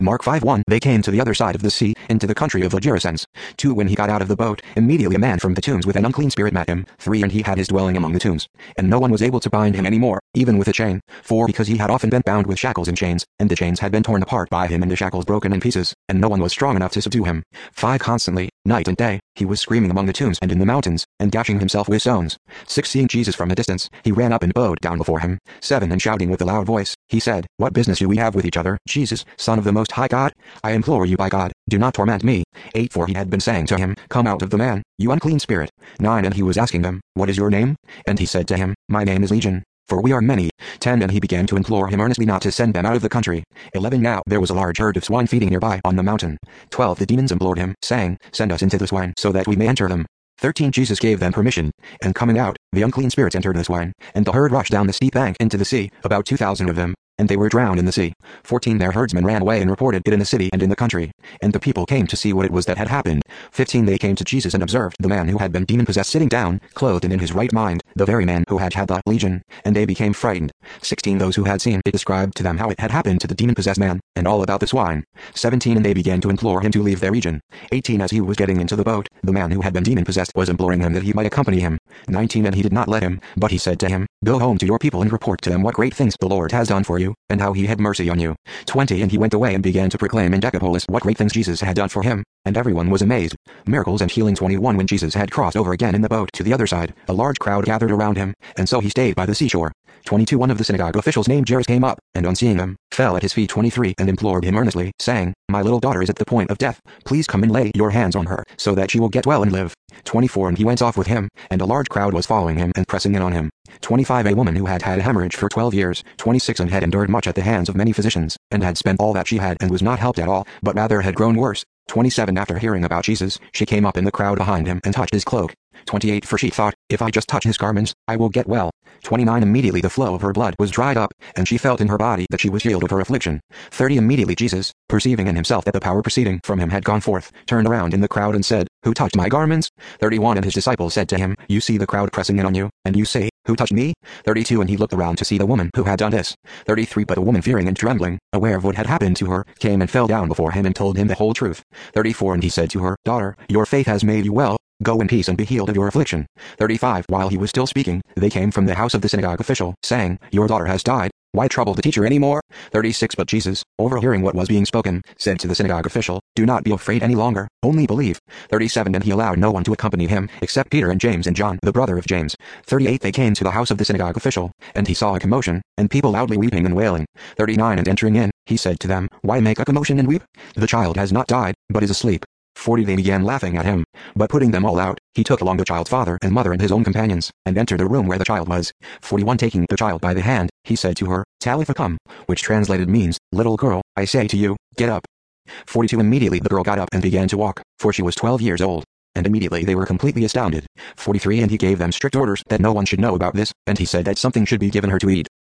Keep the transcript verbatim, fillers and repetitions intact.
Mark five one. They came to the other side of the sea, into the country of the Gerasenes. two. When he got out of the boat, immediately a man from the tombs with an unclean spirit met him. three. And he had his dwelling among the tombs. And no one was able to bind him any more, even with a chain. four. Because he had often been bound with shackles and chains, and the chains had been torn apart by him and the shackles broken in pieces, and no one was strong enough to subdue him. five. Constantly, night and day, he was screaming among the tombs and in the mountains, and dashing himself with stones. six. Seeing Jesus from a distance, he ran up and bowed down before him. seven. And shouting with a loud voice, he said, What business do we have with each other, Jesus, Son of the Most High God? I implore you by God, do not torment me. eight. For he had been saying to him, Come out of the man, you unclean spirit. nine. And he was asking them, What is your name? And he said to him, My name is Legion, for we are many. ten. And he began to implore him earnestly not to send them out of the country. eleven. Now there was a large herd of swine feeding nearby on the mountain. twelve. The demons implored him, saying, Send us into the swine, so that we may enter them. thirteen. Jesus gave them permission, and coming out, the unclean spirits entered the swine, and the herd rushed down the steep bank into the sea, about two thousand of them, and they were drowned in the sea. fourteen. Their herdsmen ran away and reported it in the city and in the country, and the people came to see what it was that had happened. fifteen. They came to Jesus and observed the man who had been demon-possessed sitting down, clothed and in his right mind, the very man who had had the legion, and they became frightened. sixteen. Those who had seen it described to them how it had happened to the demon-possessed man, and all about the swine. seventeen. And they began to implore him to leave their region. eighteen. As he was getting into the boat, the man who had been demon-possessed was imploring him that he might accompany him. nineteen. And he did not let him, but he said to him, Go home to your people and report to them what great things the Lord has done for you, and how he had mercy on you. twenty. And he went away and began to proclaim in Decapolis what great things Jesus had done for him, and everyone was amazed. Miracles and healing. twenty-one. When Jesus had crossed over again in the boat to the other side, a large crowd gathered around him, and so he stayed by the seashore. twenty-two. One of the synagogue officials named Jairus came up, and on seeing him, fell at his feet. twenty-three. And implored him earnestly, saying, My little daughter is at the point of death. Please come and lay your hands on her, so that she will get well and live. twenty-four. And he went off with him, and a large crowd was following him and pressing in on him. twenty-five. A woman who had had a hemorrhage for twelve years. twenty-six. And had endured much at the hands of many physicians, and had spent all that she had and was not helped at all, but rather had grown worse. twenty-seven. After hearing about Jesus, she came up in the crowd behind him and touched his cloak. twenty-eight. For she thought, If I just touch his garments, I will get well. twenty-nine. Immediately the flow of her blood was dried up, and she felt in her body that she was healed of her affliction. thirty. Immediately Jesus, perceiving in himself that the power proceeding from him had gone forth, turned around in the crowd and said, Who touched my garments? thirty-one. And his disciples said to him, You see the crowd pressing in on you, and you say, Who touched me? thirty-two. And he looked around to see the woman who had done this. thirty-three. But the woman, fearing and trembling, aware of what had happened to her, came and fell down before him and told him the whole truth. thirty-four. And he said to her, Daughter, your faith has made you well. Go in peace and be healed of your affliction. thirty-five. While he was still speaking, they came from the house of the synagogue official, saying, Your daughter has died. Why trouble the teacher any more? thirty-six. But Jesus, overhearing what was being spoken, said to the synagogue official, Do not be afraid any longer, only believe. thirty-seven. And he allowed no one to accompany him, except Peter and James and John, the brother of James. thirty-eight. They came to the house of the synagogue official, and he saw a commotion, and people loudly weeping and wailing. thirty-nine. And entering in, he said to them, Why make a commotion and weep? The child has not died, but is asleep. forty. They began laughing at him, but putting them all out, he took along the child's father and mother and his own companions, and entered the room where the child was. forty-one. Taking the child by the hand, he said to her, Talitha cum, which translated means, Little girl, I say to you, get up. forty-two. Immediately the girl got up and began to walk, for she was twelve years old. And immediately they were completely astounded. forty-three. And he gave them strict orders that no one should know about this, and he said that something should be given her to eat.